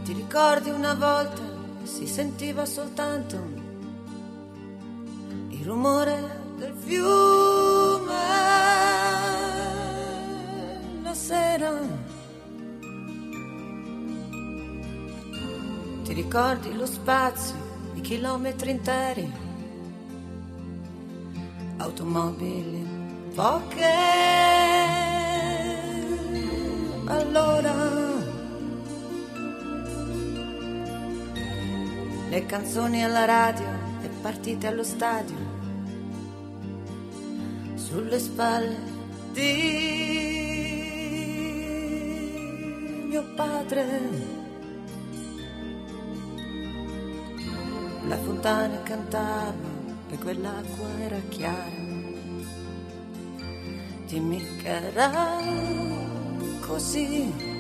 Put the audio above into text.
Ti ricordi una volta si sentiva soltanto il rumore del fiume la sera? Ti ricordi lo spazio, i chilometri interi, automobili, poche all'ora? Le canzoni alla radio e partite allo stadio, sulle spalle di mio padre. La fontana cantava e quell'acqua era chiara. Dimmi che era così.